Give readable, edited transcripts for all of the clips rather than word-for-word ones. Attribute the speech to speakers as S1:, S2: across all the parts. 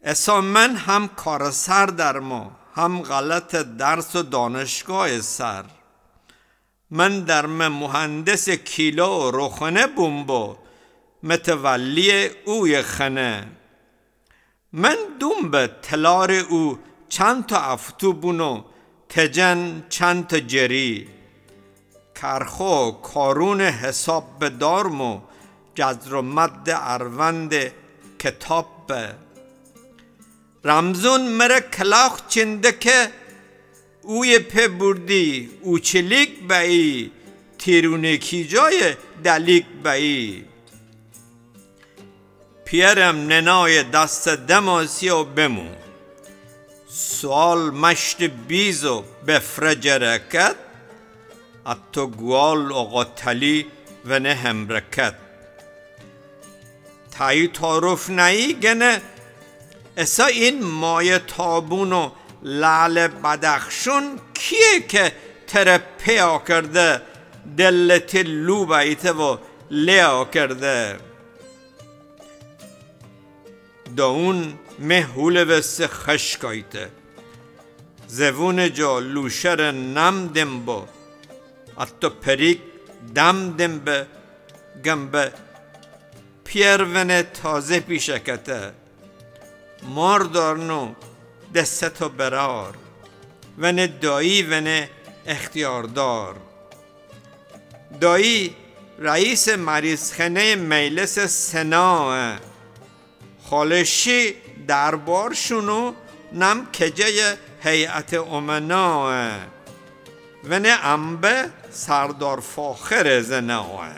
S1: اسا من هم کار سر در ما، هم غلط درس و دانشگاه سر. من در مهندس کیلا و روخنه بومبو، متولی اوی خنه. من دوم به تلار او چند تا افتو بونو، تجن چند تا جری. کرخو کارون حساب بدارمو، جزر و مد اروند کتاب به. رمزون مره کلاخ چنده که اوی په بردی، او چلیک بایی تیرونه کی جای دلیک بایی. پیرم ننای دست دماسی و بمو، سوال مشت بیزو بفرج رکت، اتو گوال اغتلی و نه همرکت. تایی تعارف نایی گنه اسا این مای تابون و لعل بدخشون کیه که تره پیا کرده، دلت لو بیته و لیا کرده. داون مهول وست خشکایته، زوون جا لوشر نم دم با، اتو پریک دم دم به گمبه. پیرونه تازه پیشکته، مار دارنو دستتو برار، ونه دایی ونه اختیاردار. دایی رئیس مریضخانه مجلس سنا، خالشی دربارشونو نم کجه هیئت امنا، ونه انبه سردار فاخر زنا.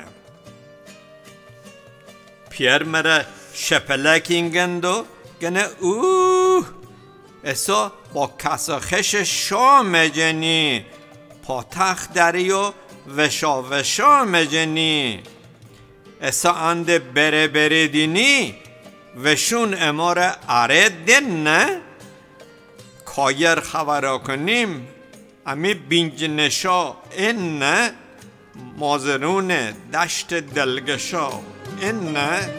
S1: پیر مره شپلک اینگندو گنه اوه اسا با کساخش شا مجنی، پاتخ دری و وشا وشا مجنی. اسا اند بره بره دینی، وشون امار اره دن نه. کایر خبرا کنیم امی بینج نشا این نه، مازنون دشت دلگشا این نه.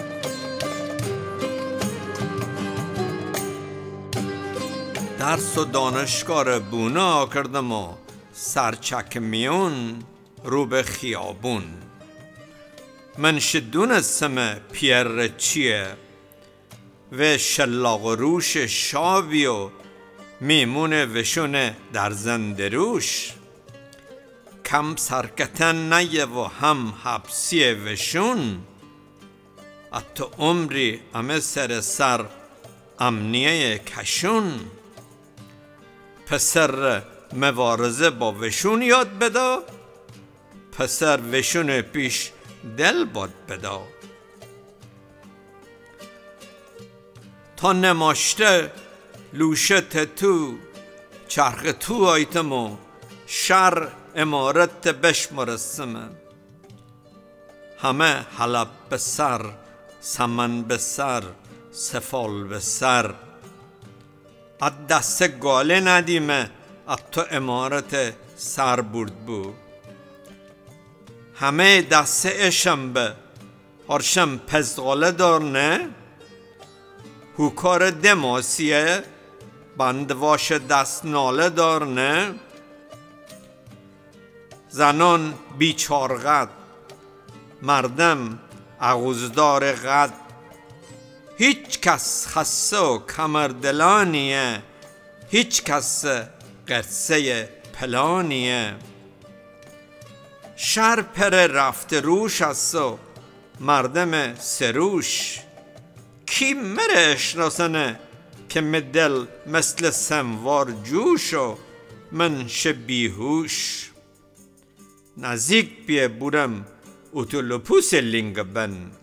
S1: درس و دانشگاه بونا کردم و سرچکمیون رو به خیابون. من شدونستم پیر چیه و شلاق روش شاوی و میمون وشونه در زندروش. کم سرکتن نیه و هم حبسی وشون، اتو عمری امه سر امنیه کشون. پسر مبارزه با وشون یاد بدا، پسر وشون پیش دل باد بدا. تا نماشته لوشت تو چرخ تو آیتمو، شر امارت بشمرسمه. همه حلب به سر، سمن به سر، سفال به سر. اد دست گاله ندیمه اتو امارت سر برد بو. همه دست اشم به هرشم پزغاله دار نه. هوکار دماسیه بندواش دست ناله دار نه. زنان بیچارغد، مردم اغوزدار غد. هیچ کس خسته و کمردلانیه، هیچ کس قصه پلانیه. شر پر رفت روش است و مردم سروش. کی مره اشناسنه که مدل مثل سموار جوش و من بیهوش. نزدیک بیه بورم اتولوپوس لینگ بن.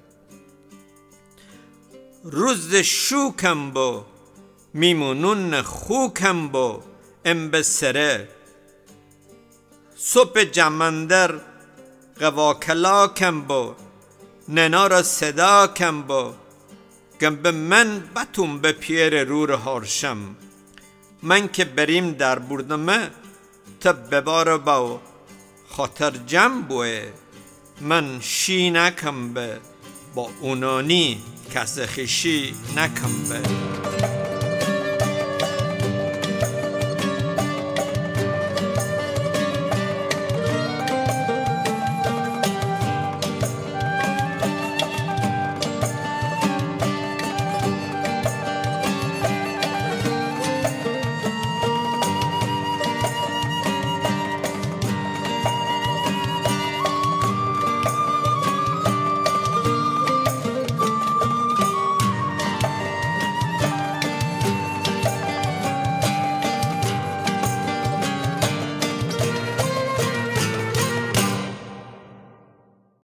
S1: روز شوکم با میمونون خوکم با ام بسره. صبح جمندر قواکلاکم با ننا را صدا کم با. گم من بتون به پیر رور هارشم. من که بریم در بردمه تا ببار با خاطر جمع بوه. من شی نکم به با اونانی کس خشی نکم به.